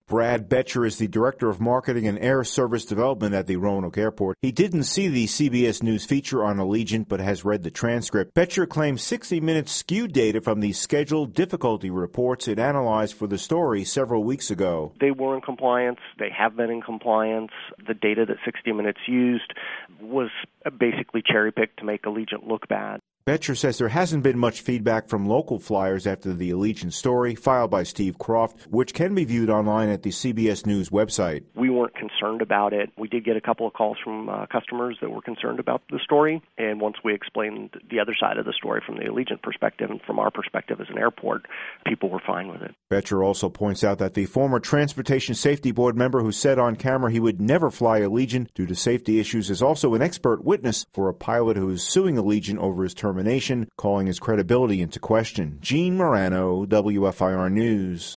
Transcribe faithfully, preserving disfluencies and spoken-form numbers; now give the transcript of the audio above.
Brad Betcher is the Director of Marketing and Air Service Development at the Roanoke Airport. He didn't see the C B S News feature on Allegiant, but has read the transcript. Betcher claims sixty minutes skewed data from the scheduled difficulty reports it analyzed for the story several weeks ago. They were in compliance. They have been in compliance. The data that sixty minutes used was basically cherry-picked to make Allegiant look bad. Betcher says there hasn't been much feedback from local flyers after the Allegiant story, filed by Steve Croft, which can be viewed online at the C B S News website. We weren't concerned about it. We did get a couple of calls from uh, customers that were concerned about the story, and once we explained the other side of the story from the Allegiant perspective and from our perspective as an airport, people were fine with it. Betcher also points out that the former Transportation Safety Board member who said on camera he would never fly Allegiant due to safety issues is also an expert witness for a pilot who is suing Allegiant over his termination, calling his credibility into question. Gene Marano, W F I R News.